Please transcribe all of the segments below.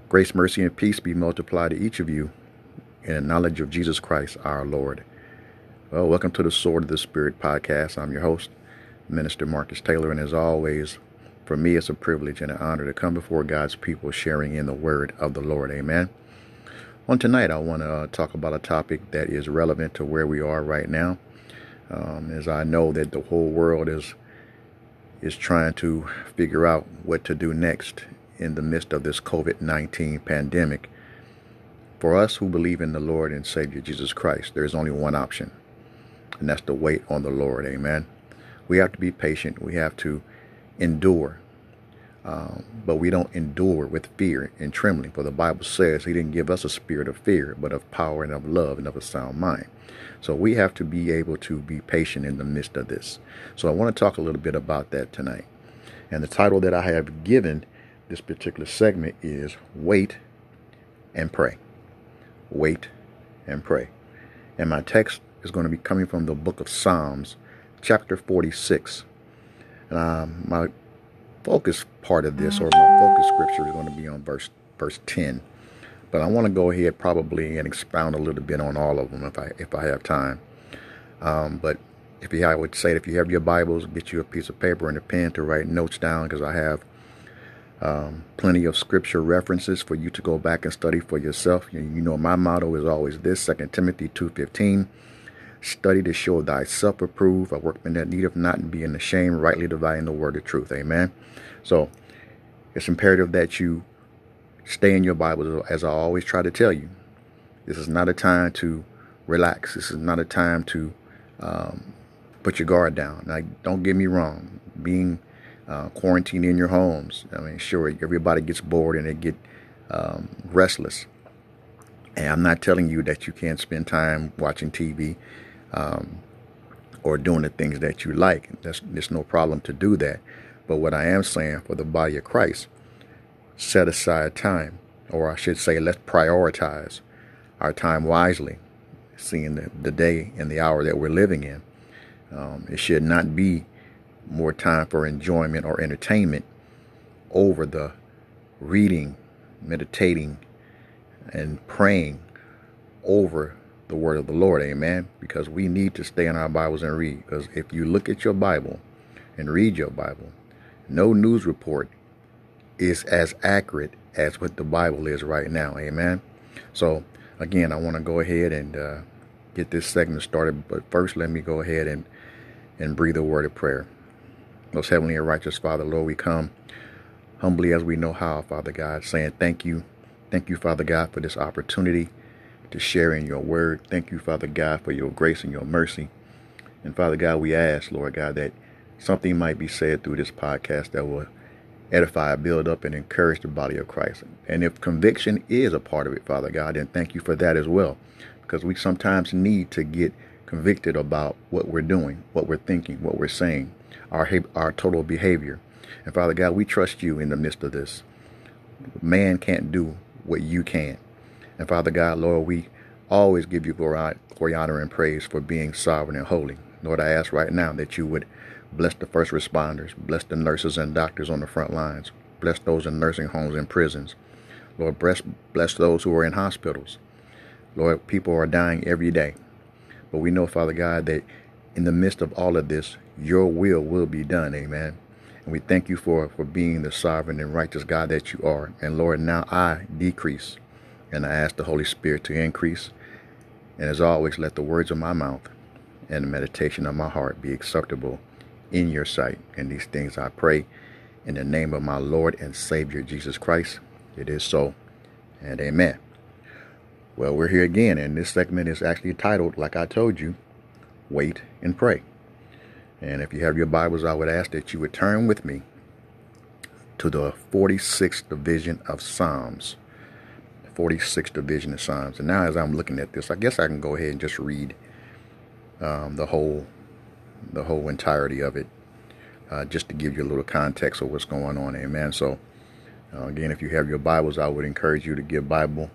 Grace, mercy, and peace be multiplied to each of you in the knowledge of Jesus Christ our Lord. Well, welcome to the Sword of the Spirit podcast. I'm your host, Minister Marcus Taylor, and as always, for me it's a privilege and an honor to come before God's people sharing in the word of the Lord. Amen. On tonight, I want to talk about a topic that is relevant to where we are right now, as I know that the whole world is trying to figure out what to do next in the midst of this COVID-19 pandemic. For us who believe in the Lord and Savior Jesus Christ, there is only one option, and that's to wait on the Lord. Amen. We have to be patient. We have to endure. But we don't endure with fear and trembling. For the Bible says He didn't give us a spirit of fear, but of power and of love and of a sound mind. So we have to be able to be patient in the midst of this. So I want to talk a little bit about that tonight. And the title that I have given this particular segment is Wait and Pray. Wait and pray. And my text is going to be coming from the book of Psalms, chapter 46. And my focus part of this, or my focus scripture, is going to be on verse 10. But I want to go ahead probably and expound a little bit on all of them if I have time. But I would say, if you have your Bibles, get you a piece of paper and a pen to write notes down, because I have plenty of scripture references for you to go back and study for yourself. You know, my motto is always this: 2 Timothy 2:15. Study to show thyself approved, a workman that needeth not being ashamed, rightly dividing the word of truth. Amen. So it's imperative that you stay in your Bible. As I always try to tell you, this is not a time to relax. This is not a time to put your guard down. Now, don't get me wrong. Being quarantined in your homes, I mean, sure, everybody gets bored and they get restless. And I'm not telling you that you can't spend time watching TV or doing the things that you like. There's no problem to do that. But what I am saying, for the body of Christ, set aside time, or I should say, let's prioritize our time wisely, seeing the day and the hour that we're living in. It should not be more time for enjoyment or entertainment over the reading, meditating, and praying over the word of the Lord. Amen. Because we need to stay in our Bibles and read. Because if you look at your Bible and read your Bible, no news report is as accurate as what the Bible is right now. Amen. So again, I want to go ahead and get this segment started. But first, let me go ahead and breathe a word of prayer. Most heavenly and righteous Father, Lord, we come humbly as we know how, Father God, saying thank you. Thank you, Father God, for this opportunity to share in your word. Thank you, Father God, for your grace and your mercy. And Father God, we ask, Lord God, that something might be said through this podcast that will edify, build up, and encourage the body of Christ. And if conviction is a part of it, Father God, then thank you for that as well. Because we sometimes need to get convicted about what we're doing, what we're thinking, what we're saying, our total behavior. And Father God, we trust you in the midst of this. Man can't do what you can. And Father God, Lord, we always give you glory, honor, and praise for being sovereign and holy. Lord, I ask right now that you would bless the first responders, bless the nurses and doctors on the front lines, bless those in nursing homes and prisons. Lord, bless those who are in hospitals. Lord, people are dying every day. But we know, Father God, that in the midst of all of this, your will be done. Amen. And we thank you for being the sovereign and righteous God that you are. And Lord, now I decrease, and I ask the Holy Spirit to increase. And as always, let the words of my mouth and the meditation of my heart be acceptable in your sight. And these things I pray in the name of my Lord and Savior, Jesus Christ. It is so, and amen. Well, we're here again, and this segment is actually titled, like I told you, Wait and Pray. And if you have your Bibles, I would ask that you would turn with me to the 46th division of Psalms. 46th division of Psalms. And now as I'm looking at this, I guess I can go ahead and just read the whole entirety of it, just to give you a little context of what's going on. Amen. So again, if you have your Bibles, I would encourage you to get Bible,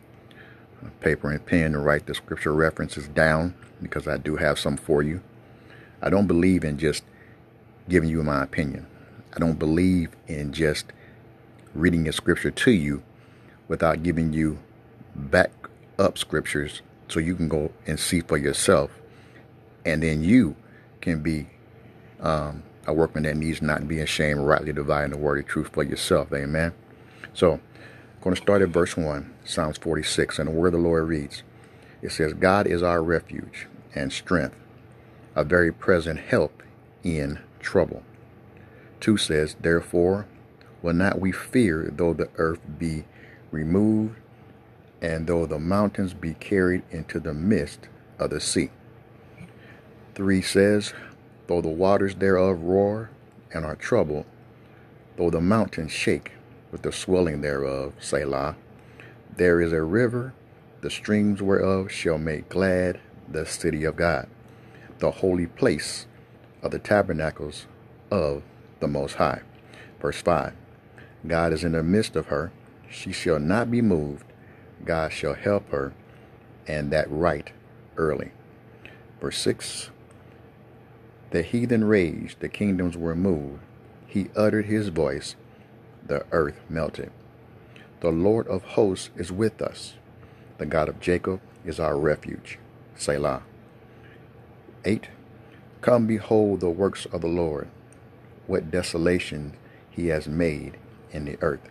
paper and pen, to write the scripture references down, because I do have some for you. I don't believe in just giving you my opinion. I don't believe in just reading a scripture to you without giving you back up scriptures so you can go and see for yourself. And then you can be a workman that needs not be ashamed, rightly dividing the word of truth for yourself. Amen. So I'm going to start at verse 1, Psalms 46, and the word of the Lord reads, it says, God is our refuge and strength, a very present help in trouble. 2 says, therefore will not we fear, though the earth be removed, and though the mountains be carried into the midst of the sea. 3 says, though the waters thereof roar and are troubled, though the mountains shake with the swelling thereof, Selah, there is a river, the streams whereof shall make glad the city of God, the holy place of the tabernacles of the Most High. Verse 5, God is in the midst of her, she shall not be moved, God shall help her, and that right early. Verse 6, the heathen raged, the kingdoms were moved, he uttered his voice, the earth melted. The Lord of hosts is with us, the God of Jacob is our refuge, Selah. 8, come behold the works of the Lord, what desolation he has made in the earth.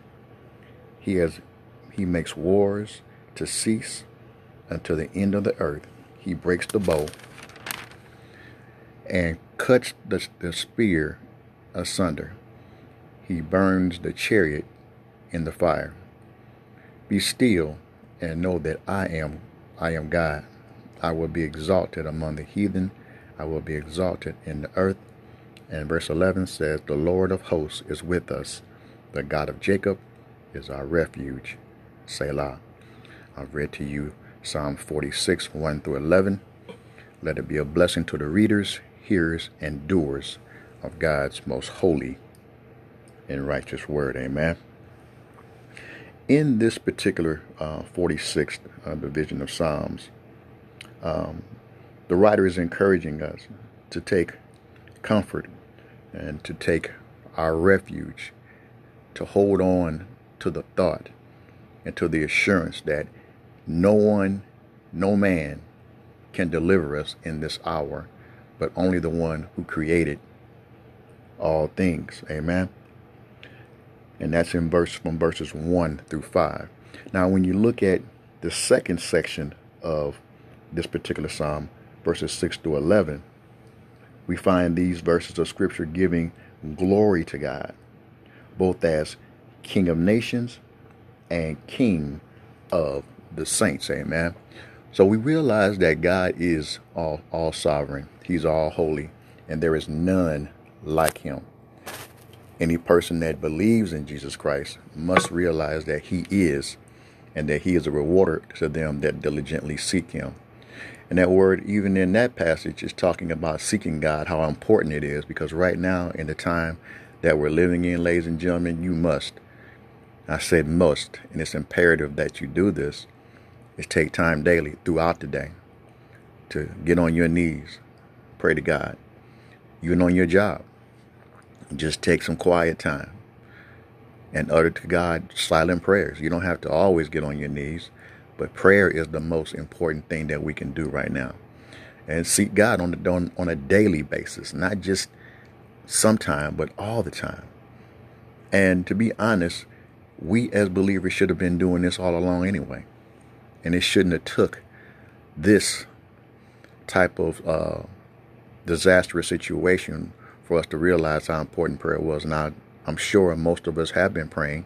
He makes wars to cease unto the end of the earth. He breaks the bow and cuts the spear asunder. He burns the chariot in the fire. Be still and know that I am God. I will be exalted among the heathen. I will be exalted in the earth. And verse 11 says, the Lord of hosts is with us. The God of Jacob is our refuge, Selah. I've read to you Psalm 46, 1 through 11. Let it be a blessing to the readers, hearers, and doers of God's most holy and righteous word. Amen. In this particular 46th division of Psalms, the writer is encouraging us to take comfort and to take our refuge, to hold on to the thought and to the assurance that no man can deliver us in this hour, but only the one who created all things. Amen. And that's from verses 1 through 5. Now, when you look at the second section of this particular psalm, verses 6 through 11, we find these verses of scripture giving glory to God, both as King of nations and King of the saints. Amen. So we realize that God is all sovereign. He's all holy, and there is none like him. Any person that believes in Jesus Christ must realize that he is, and that he is a rewarder to them that diligently seek him. And that word, even in that passage, is talking about seeking God, how important it is, because right now, in the time that we're living in, ladies and gentlemen, you must, I said must, and it's imperative that you do this, is take time daily throughout the day to get on your knees, pray to God. Even on your job, just take some quiet time and utter to God silent prayers. You don't have to always get on your knees, but prayer is the most important thing that we can do right now. And seek God on a daily basis, not just sometime, but all the time. And to be honest, we as believers should have been doing this all along anyway. And it shouldn't have took this type of disastrous situation for us to realize how important prayer was. Now, I'm sure most of us have been praying.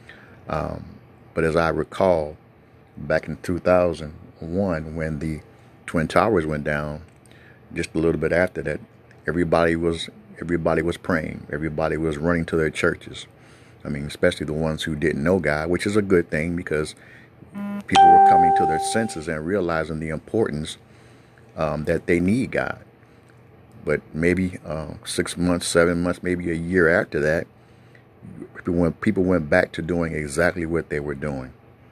But as I recall, back in 2001, when the Twin Towers went down, just a little bit after that, everybody was praying. Everybody was running to their churches. I mean, especially the ones who didn't know God, which is a good thing, because people were coming to their senses and realizing the importance that they need God. But maybe 6 months, 7 months, maybe a year after that, people went back to doing exactly what they were doing.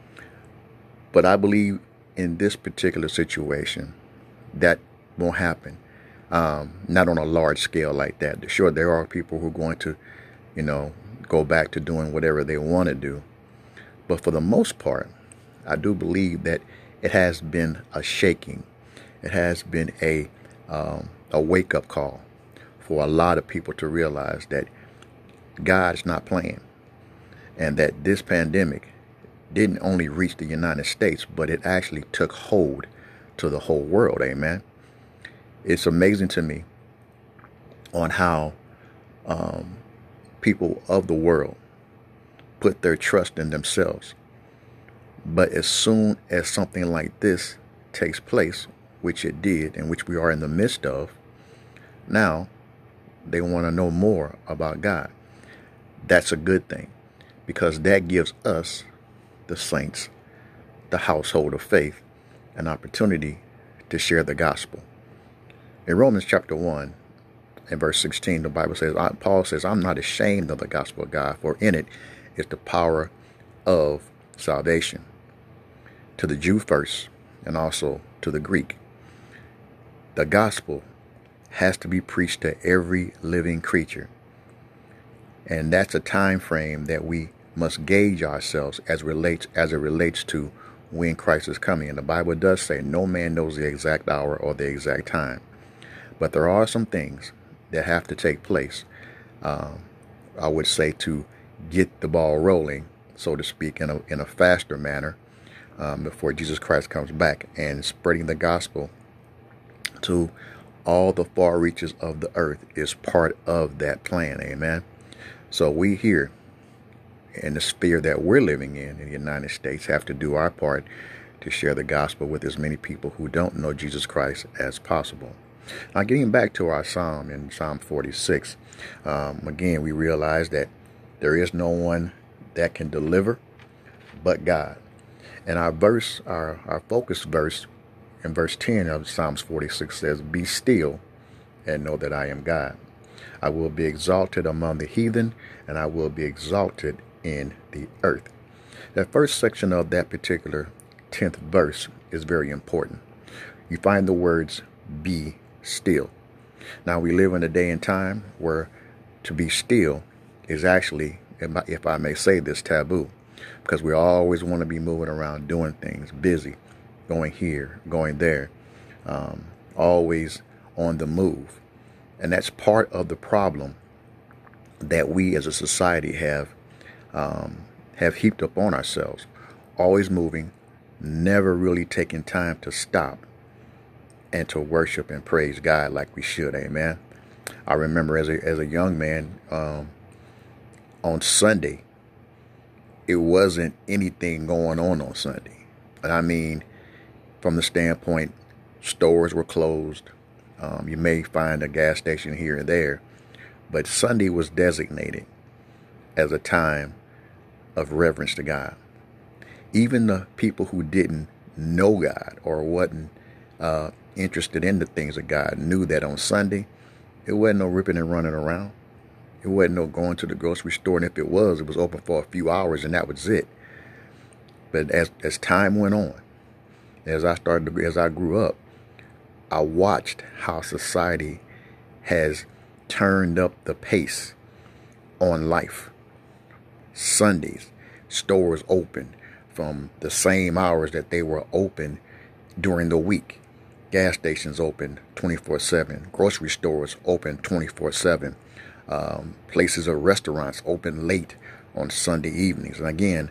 But I believe in this particular situation, that won't happen. Not on a large scale like that. Sure, there are people who are going to, go back to doing whatever they want to do. But for the most part, I do believe that it has been a shaking. It has been a wake-up call for a lot of people to realize that God is not playing, and that this pandemic didn't only reach the United States, but it actually took hold to the whole world. Amen. It's amazing to me on how people of the world put their trust in themselves. But as soon as something like this takes place, which it did, and which we are in the midst of, now they want to know more about God. That's a good thing, because that gives us, the saints, the household of faith, an opportunity to share the gospel. In Romans chapter 1 and verse 16, the Bible says, Paul says, I'm not ashamed of the gospel of God, for in it is the power of salvation, to the Jew first, and also to the Greek. The gospel has to be preached to every living creature. And that's a time frame that we must gauge ourselves as it relates to when Christ is coming. And the Bible does say no man knows the exact hour or the exact time. But there are some things that have to take place, I would say, to get the ball rolling, so to speak, in a faster manner, before Jesus Christ comes back. And spreading the gospel to all the far reaches of the earth is part of that plan. Amen. So we here in the sphere that we're living in the United States have to do our part to share the gospel with as many people who don't know Jesus Christ as possible. Now, getting back to our psalm in Psalm 46, again, we realize that there is no one that can deliver but God. And our focus verse in verse 10 of Psalms 46 says, be still and know that I am God. I will be exalted among the heathen, and I will be exalted in the earth. That first section of that particular 10th verse is very important. You find the words, be still. Now, we live in a day and time where to be still is actually, if I may say this, taboo, because we always want to be moving around, doing things, busy, going here, going there, always on the move. And that's part of the problem that we as a society have heaped up on ourselves. Always moving, never really taking time to stop and to worship and praise God like we should. Amen. I remember as a young man, on Sunday, it wasn't anything going on Sunday. And I mean, from the standpoint, stores were closed. You may find a gas station here and there, but Sunday was designated as a time of reverence to God. Even the people who didn't know God or wasn't interested in the things of God knew that on Sunday, it wasn't no ripping and running around. It wasn't no going to the grocery store, and if it was open for a few hours, and that was it. But as time went on, as I grew up, I watched how society has turned up the pace on life. Sundays, stores open from the same hours that they were open during the week. Gas stations open 24/7. Grocery stores open 24/7. Places or restaurants open late on Sunday evenings. And again,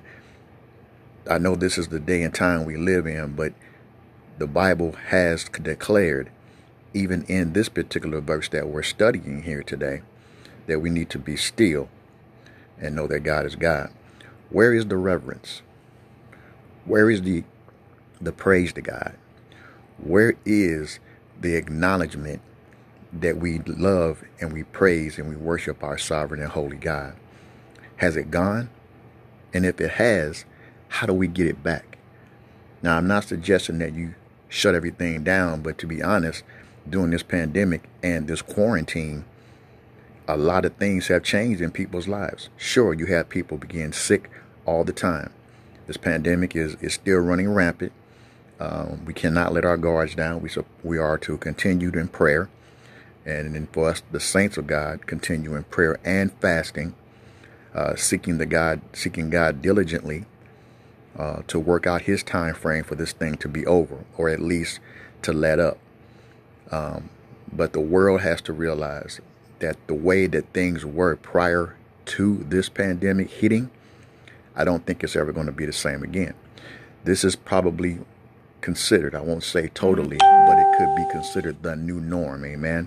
I know this is the day and time we live in, but the Bible has declared, even in this particular verse that we're studying here today, that we need to be still and know that God is God. Where is the reverence? Where is the praise to God? Where is the acknowledgement that we love and we praise and we worship our sovereign and holy God? Has it gone? And if it has, how do we get it back? Now, I'm not suggesting that you shut everything down, but to be honest, during this pandemic and this quarantine, a lot of things have changed in people's lives. Sure, you have people getting sick all the time. This pandemic is still running rampant. We cannot let our guards down. We are to continue in prayer. And then for us, the saints of God, continue in prayer and fasting, seeking God diligently, to work out his time frame for this thing to be over, or at least to let up. But the world has to realize that the way that things were prior to this pandemic hitting, I don't think it's ever going to be the same again. This is probably considered, I won't say totally, but it could be considered the new norm. Amen.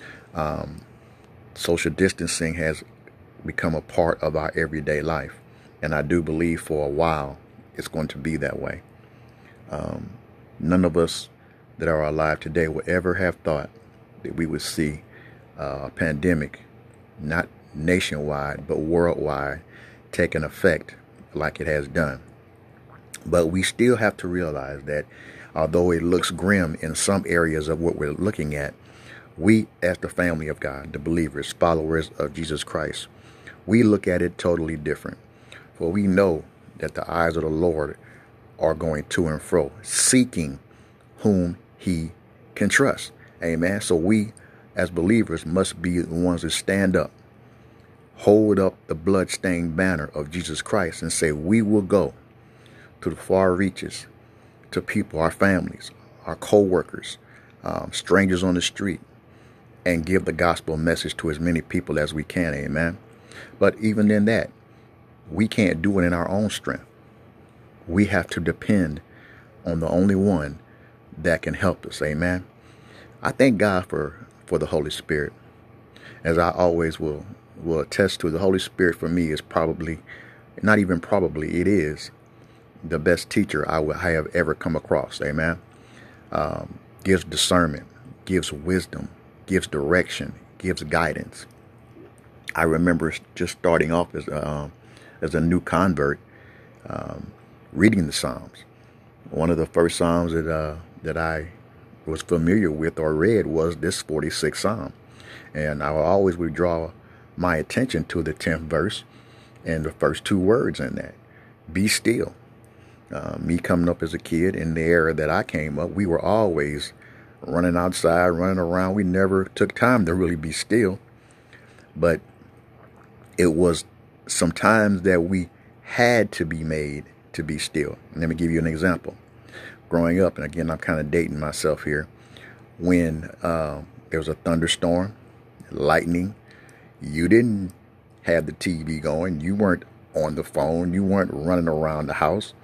Social distancing has become a part of our everyday life. And I do believe for a while it's going to be that way. None of us that are alive today would ever have thought that we would see a pandemic, not nationwide, but worldwide, take an effect like it has done. But we still have to realize that although it looks grim in some areas of what we're looking at, we as the family of God, the believers, followers of Jesus Christ, we look at it totally different. For we know that the eyes of the Lord are going to and fro, seeking whom he can trust. Amen. So we as believers must be the ones that stand up, hold up the bloodstained banner of Jesus Christ and say, we will go to the far reaches, to people, our families, our co-workers, strangers on the street, and give the gospel message to as many people as we can. Amen. But even in that, we can't do it in our own strength. We have to depend on the only one that can help us. Amen. I thank God for the Holy Spirit. As I always will attest to, the Holy Spirit for me is probably, not even probably, it is the best teacher I have ever come across. Amen. Gives discernment, gives wisdom, gives direction, gives guidance. I remember just starting off as a new convert, reading the Psalms. One of the first Psalms that I was familiar with or read was this 46th Psalm. And I always would draw my attention to the 10th verse and the first two words in that. Be still. Me coming up as a kid in the era that I came up, we were always running outside, running around. We never took time to really be still. But it was sometimes that we had to be made to be still. Let me give you an example. Growing up, and again, I'm kind of dating myself here, when there was a thunderstorm, lightning, you didn't have the TV going. You weren't on the phone. You weren't running around the house.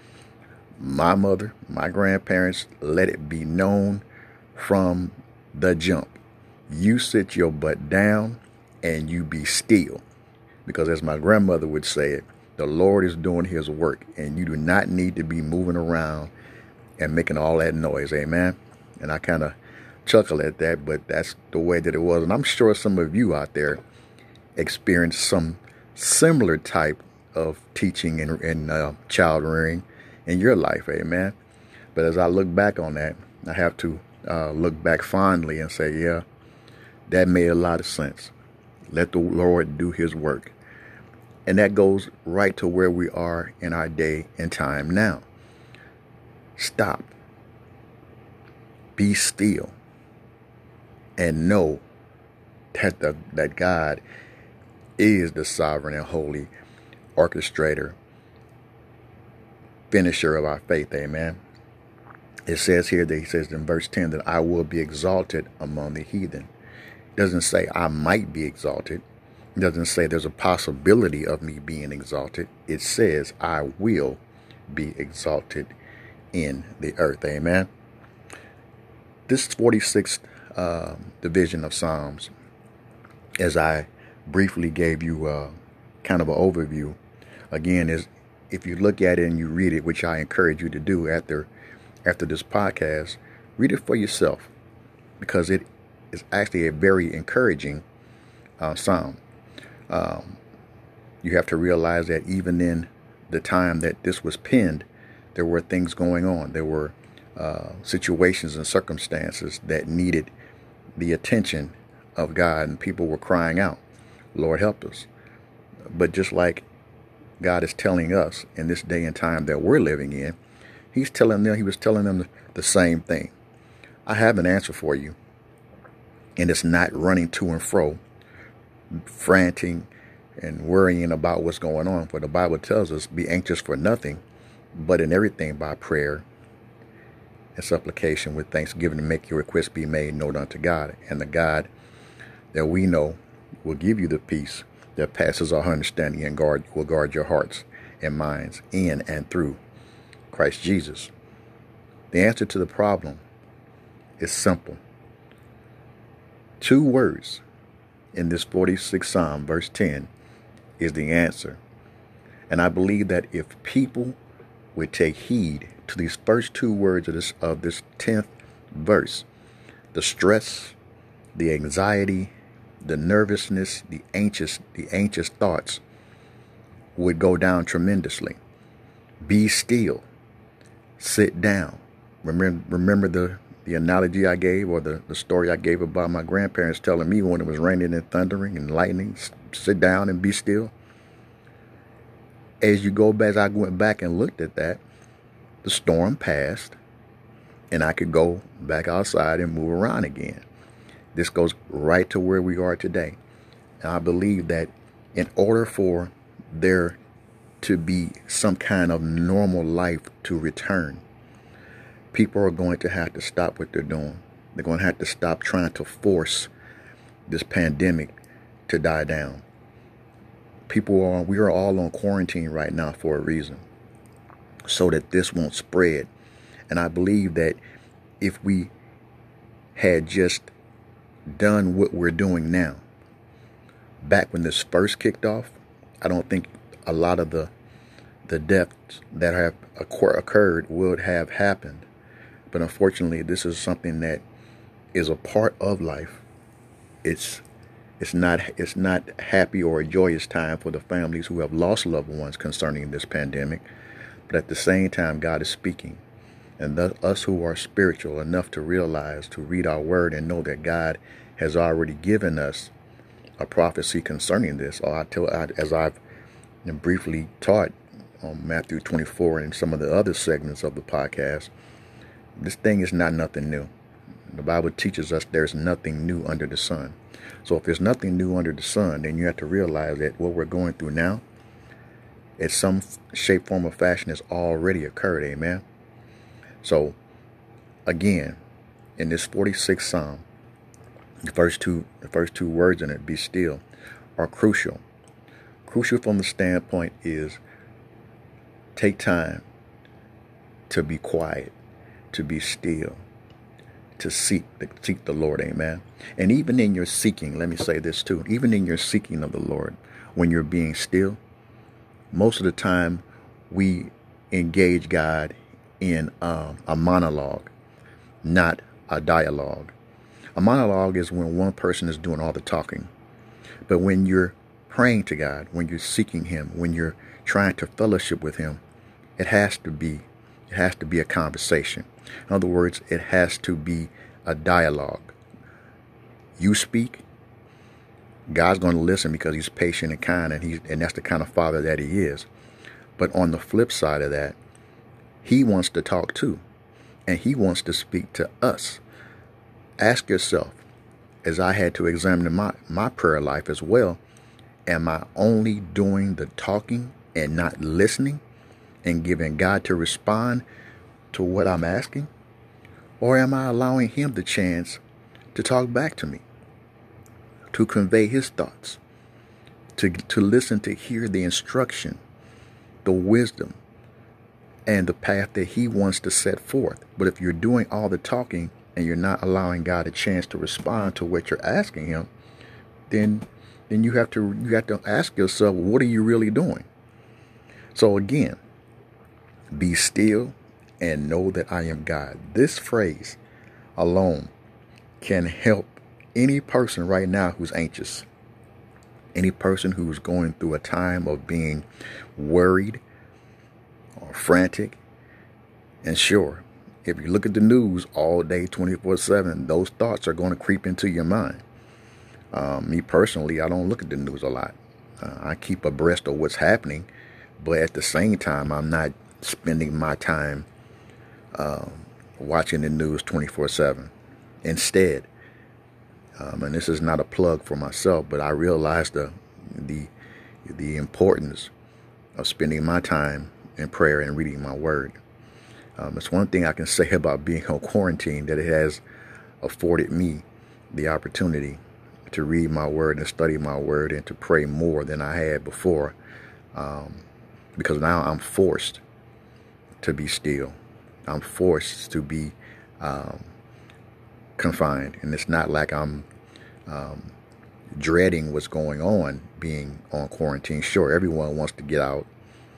My mother, my grandparents, let it be known from the jump. You sit your butt down and you be still. Because as my grandmother would say it, the Lord is doing his work and you do not need to be moving around and making all that noise. Amen. And I kind of chuckle at that, but that's the way that it was. And I'm sure some of you out there experienced some similar type of teaching and child rearing in your life. Amen. But as I look back on that, I have to look back fondly and say, yeah, that made a lot of sense. Let the Lord do his work. And that goes right to where we are in our day and time now. Stop. Be still. And know that God is the sovereign and holy orchestrator, finisher of our faith. Amen. It says here that he says in verse 10 that I will be exalted among the heathen. It doesn't say I might be exalted. It doesn't say there's a possibility of me being exalted. It says I will be exalted in the earth. Amen. This 46th division of Psalms, as I briefly gave you kind of an overview, again, is if you look at it and you read it, which I encourage you to do after this podcast, read it for yourself, because it is actually a very encouraging psalm. You have to realize that even in the time that this was penned, there were things going on. There were situations and circumstances that needed the attention of God, and people were crying out, Lord, help us. But just like God is telling us in this day and time that we're living in, he was telling them the same thing. I have an answer for you. And it's not running to and fro, frantic and worrying about what's going on. For the Bible tells us, be anxious for nothing, but in everything by prayer and supplication with thanksgiving to make your requests be made known unto God. And the God that we know will give you the peace that passes our understanding and will guard your hearts and minds in and through Christ Jesus. The answer to the problem is simple. 2 words in this 46th Psalm, verse 10, is the answer. And I believe that if people would take heed to these first 2 words of this 10th verse, the stress, the anxiety, the nervousness, the anxious thoughts would go down tremendously. Be still. Sit down. Remember the analogy I gave, or the story I gave about my grandparents telling me when it was raining and thundering and lightning, sit down and be still. As I went back and looked at that, the storm passed and I could go back outside and move around again. This goes right to where we are today. And I believe that in order for there to be some kind of normal life to return, people are going to have to stop what they're doing. They're going to have to stop trying to force this pandemic to die down. We are all on quarantine right now for a reason, so that this won't spread. And I believe that if we had just done what we're doing now, back when this first kicked off, I don't think a lot of the deaths that have occurred would have happened. But unfortunately, this is something that is a part of life. It's not happy or a joyous time for the families who have lost loved ones concerning this pandemic. But at the same time, God is speaking. And us who are spiritual enough to realize, to read our word and know that God has already given us a prophecy concerning this. As I've briefly taught on Matthew 24 and some of the other segments of the podcast, this thing is not nothing new. The Bible teaches us there's nothing new under the sun. So if there's nothing new under the sun, then you have to realize that what we're going through now, in some shape, form, or fashion, has already occurred. Amen. So again, in this 46th Psalm, the first two words in it, be still, are crucial. Crucial from the standpoint is take time to be quiet, to be still, to seek the Lord. Amen. And even in your seeking, let me say this too, even in your seeking of the Lord, when you're being still, most of the time we engage God in a monologue, not a dialogue. A monologue is when one person is doing all the talking. But when you're praying to God, when you're seeking Him, when you're trying to fellowship with Him, it has to be a conversation. In other words, it has to be a dialogue. You speak, God's going to listen because He's patient and kind, and that's the kind of Father that He is. But on the flip side of that, He wants to talk too, and He wants to speak to us. Ask yourself, as I had to examine my prayer life as well, am I only doing the talking and not listening and giving God to respond to what I'm asking? Or am I allowing Him the chance to talk back to me, to convey His thoughts, to listen, to hear the instruction, the wisdom, and the path that He wants to set forth? But if you're doing all the talking and you're not allowing God a chance to respond to what you're asking Him, then you have to ask yourself, what are you really doing? So again, be still and know that I am God. This phrase alone can help any person right now who's anxious, any person who's going through a time of being worried or frantic. And sure, if you look at the news all day, 24/7, those thoughts are going to creep into your mind. Me personally, I don't look at the news a lot. I keep abreast of what's happening, but at the same time, I'm not spending my time watching the news 24/7. Instead, and this is not a plug for myself, but I realize the importance of spending my time in prayer and reading my word. It's one thing I can say about being on quarantine, that it has afforded me the opportunity to read my word and study my word and to pray more than I had before, because now I'm forced to be still. I'm forced to be confined, and it's not like I'm dreading what's going on being on quarantine. Sure, everyone wants to get out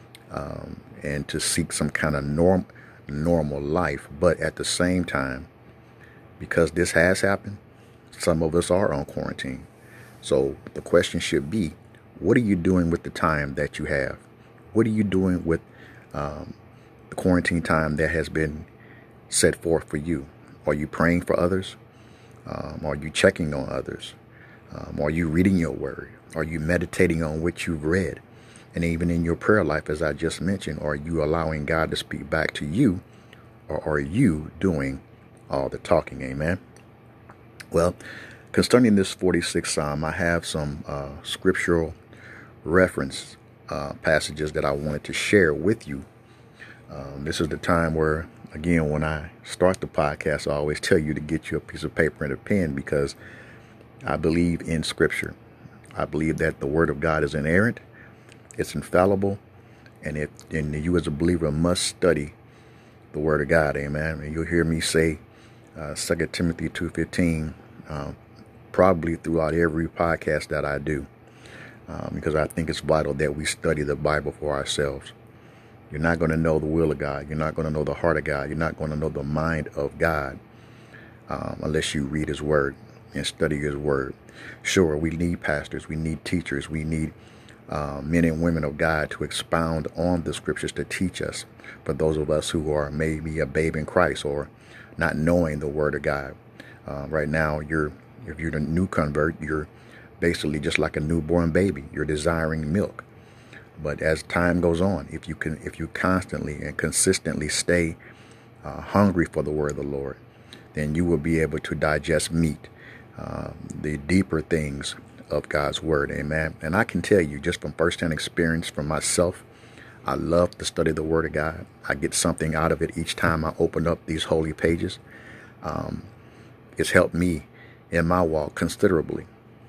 and to seek some kind of normal life, but at the same time, because this has happened, some of us are on quarantine. So the question should be, what are you doing with the time that you have? What are you doing with the quarantine time that has been set forth for you? Are you praying for others? Are you checking on others? Are you reading your word? Are you meditating on what you've read? And even in your prayer life, as I just mentioned, are you allowing God to speak back to you, or are you doing all the talking? Amen. Well, concerning this 46th Psalm, I have some scriptural reference passages that I wanted to share with you. This is the time where, again, when I start the podcast, I always tell you to get you a piece of paper and a pen, because I believe in Scripture. I believe that the Word of God is inerrant, it's infallible, and you as a believer must study the Word of God. Amen. And you'll hear me say 2 Timothy 2:15 probably throughout every podcast that I do, because I think it's vital that we study the Bible for ourselves. You're not going to know the will of God. You're not going to know the heart of God. You're not going to know the mind of God unless you read His Word and study His Word. Sure, we need pastors. We need teachers. We need men and women of God to expound on the Scriptures, to teach us. For those of us who are maybe a babe in Christ or not knowing the Word of God. Right now, if you're a new convert, you're basically just like a newborn baby. You're desiring milk. But as time goes on, if you constantly and consistently stay hungry for the word of the Lord, then you will be able to digest meat, the deeper things of God's word. Amen. And I can tell you, just from firsthand experience from myself, I love to study the word of God. I get something out of it each time I open up these holy pages. It's helped me in my walk considerably.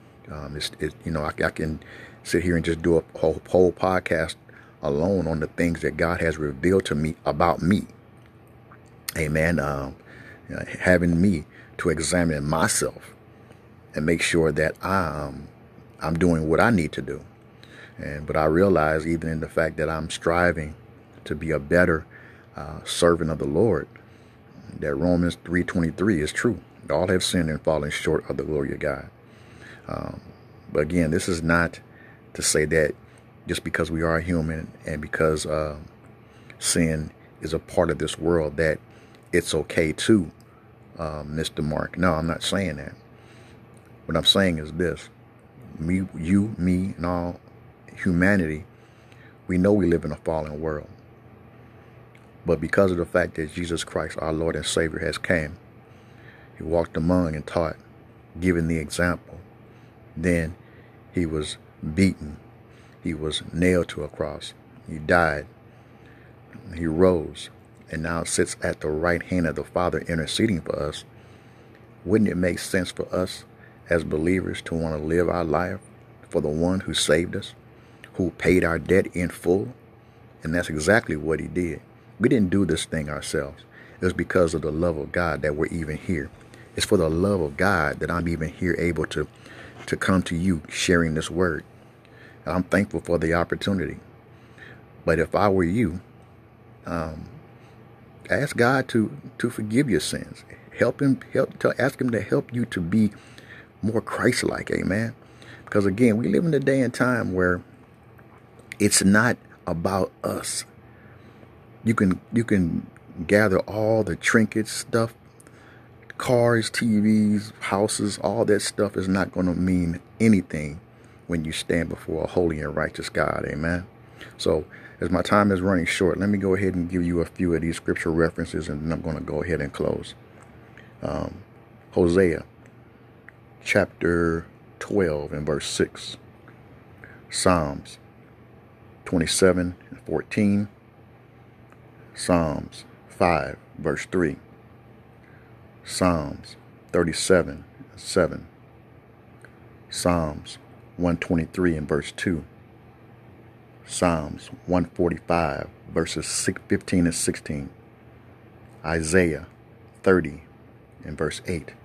I can sit here and just do a whole podcast alone on the things that God has revealed to me about me. Amen. Having me to examine myself and make sure that I'm doing what I need to do. But I realize, even in the fact that I'm striving to be a better servant of the Lord, that Romans 3:23 is true. All have sinned and fallen short of the glory of God. But again, this is not to say that just because we are human and because sin is a part of this world, that it's okay to miss the mark. No, I'm not saying that. What I'm saying is this. Me, you, me, and all humanity, we know we live in a fallen world. But because of the fact that Jesus Christ, our Lord and Savior, has came, He walked among and taught, giving the example. Then He was beaten. He was nailed to a cross. He died. He rose and now sits at the right hand of the Father interceding for us. Wouldn't it make sense for us as believers to want to live our life for the one who saved us, who paid our debt in full? And that's exactly what He did. We didn't do this thing ourselves. It was because of the love of God that we're even here. It's for the love of God that I'm even here, able to come to you sharing this word. And I'm thankful for the opportunity. But if I were you, ask God to forgive your sins. Ask Him to help you to be more Christ-like. Amen. Because again, we live in a day and time where it's not about us. You can gather all the trinkets, stuff, cars, TVs, houses, all that stuff is not going to mean anything when you stand before a holy and righteous God. Amen. So as my time is running short, let me go ahead and give you a few of these scriptural references, and then I'm going to go ahead and close. Hosea chapter 12 and verse 6. Psalms 27 and 14. Psalms 5, verse 3. Psalms 37, 7. Psalms 123 and verse 2. Psalms 145, verses 15 and 16. Isaiah 30 and verse 8.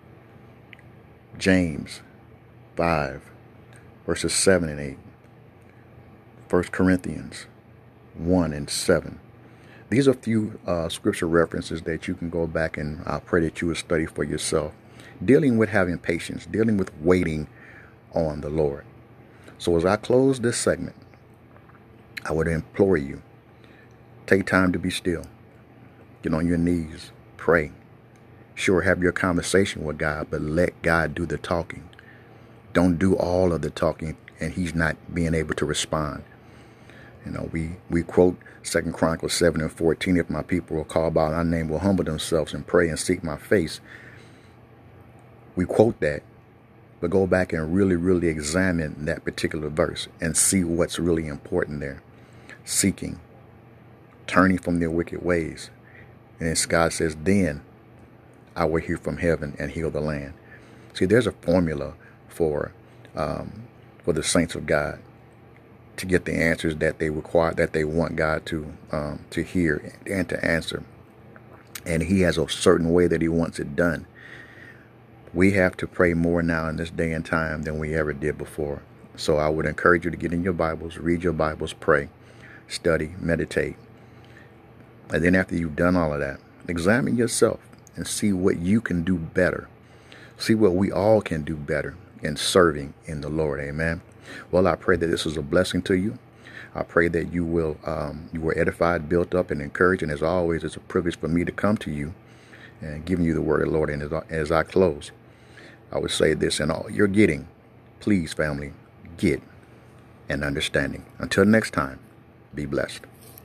James 5, verses 7 and 8. 1 Corinthians 1 and 7. These are a few scripture references that you can go back and I pray that you will study for yourself. Dealing with having patience, dealing with waiting on the Lord. So as I close this segment, I would implore you, take time to be still. Get on your knees, pray. Sure, have your conversation with God, but let God do the talking. Don't do all of the talking and he's not being able to respond. You know, we quote 2 Chronicles 7 and 14, if my people will call by my name, will humble themselves and pray and seek my face. We quote that, but go back and really examine that particular verse and see what's really important there. Seeking, turning from their wicked ways. And as God says, then I will hear from heaven and heal the land. See, there's a formula for the saints of God to get the answers that they require, that they want God to hear and to answer. And he has a certain way that he wants it done. We have to pray more now in this day and time than we ever did before. So I would encourage you to get in your Bibles, read your Bibles, pray, study, meditate. And then after you've done all of that, examine yourself and see what you can do better. See what we all can do better in serving in the Lord. Amen. Well, I pray that this is a blessing to you. I pray that you were edified, built up, and encouraged. And as always, it's a privilege for me to come to you and giving you the word of the Lord. And as I close, I would say this: in all you're getting, please, family, get an understanding. Until next time, be blessed.